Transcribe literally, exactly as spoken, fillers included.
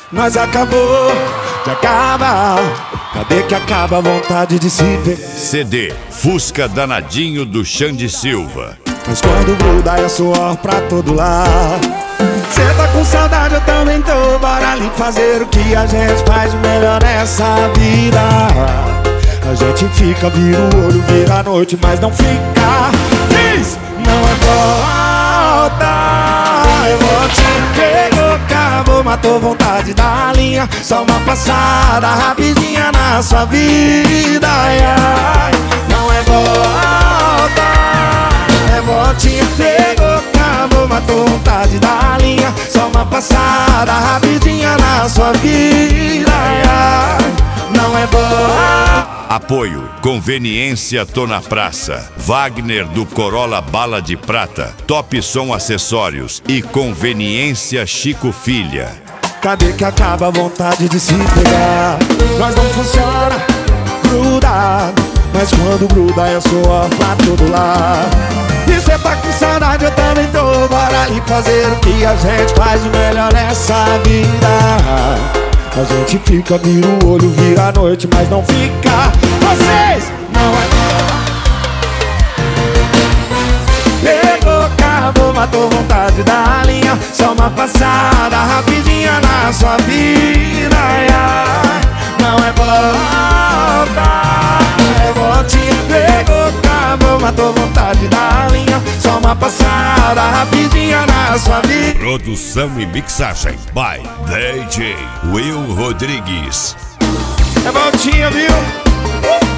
Nós acabou de acabar. Cadê que acaba a vontade de se ver? C D Fusca Danadinho do Xande Silva. Mas quando gruda é suor pra todo lado. Cê tá com saudade, eu também tô. Bora ali fazer o que a gente faz de melhor nessa vida. A gente fica, vira o olho, vira a noite, mas não fica. Diz, não é volta. Eu vou te pegou, acabou, matou vontade da linha. Só uma passada rapidinha na sua vida. Ai, ai, não é volta. É voltinha, pegou, acabou, matou vontade da linha. Só uma passada rapidinha na sua vida. Ai, ai, não é volta. Apoio Conveniência Tô na Praça, Wagner do Corolla Bala de Prata, Top Som Acessórios e Conveniência Chico Filha. Cadê que acaba a vontade de se pegar? Nós não funciona grudado, mas quando gruda é suor pra todo lado. E cê tá com saudade, eu também tô. Bora ali fazer o que a gente faz de melhor nessa vida. A gente fica, vira o olho, vira a noite, mas não fica. Vocês não é. Pegou, acabou, matou vontade da linha. Só uma passada rapidinha na sua vida. Ai, ai, não é volta. É voltinha, pegou, acabou, matou vontade da linha. Só uma passada rapidinha na sua vida. Produção e mixagem by D J Will Rodrigues. É voltinha, viu?